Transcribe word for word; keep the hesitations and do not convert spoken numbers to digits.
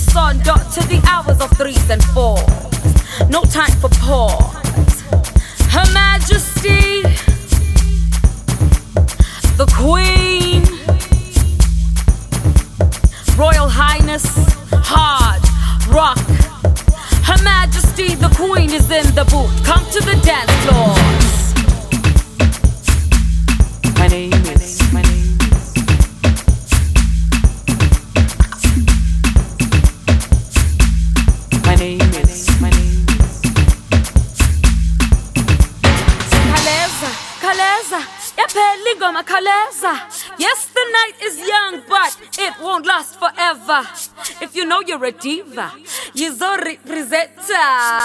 sun dot to the hours of threes and fours. No time for pause. Her Majesty, the Queen, Royal Highness, hard rock. Her Majesty, the Queen is in the booth. Come to the dance floor. My name is, my name is. My name is, my name is. Kaleza, Kaleza, yaphela ingoma Kaleza. Yes, the night is young, but it won't last forever. If you know you're a diva, you're so representa.